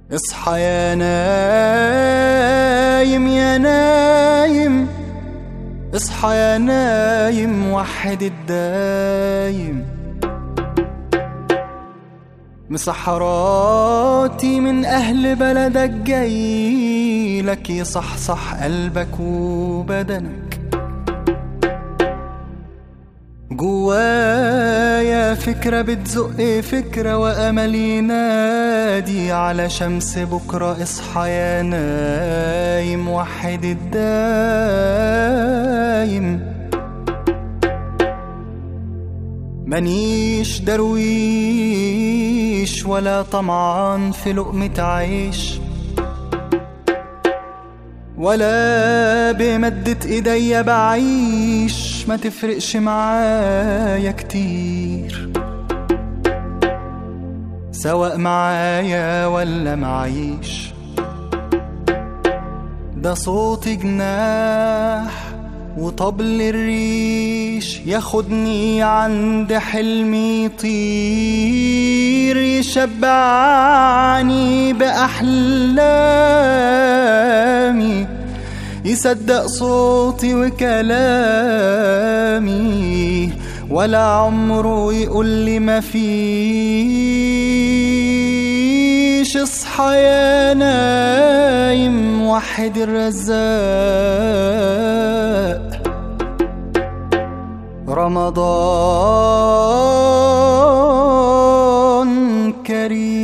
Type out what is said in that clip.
اصحى يا نايم يا نايم، اصحى يا نايم وحد الدايم. مسحراتي من أهل بلدك جايلك يصحصح قلبك وبدنك. جوايا فكرة بتزق فكرة وأمل ينادي على شمس بكرة. اصحى يا نايم وحد الدايم. منيش درويش ولا طمعان في لقمة عيش، ولا بمدة ايديا بعيش، ما تفرقش معايا كتير سواء معايا ولا معيش. ده صوت جناح وطبل الريش ياخدني عند حلمي يطير، يشبعني بأحلامي، يصدق صوتي وكلامي، ولا عمره يقول لي ما فيش. اصحى يا نايم وحد الرزاق. رمضان كريم.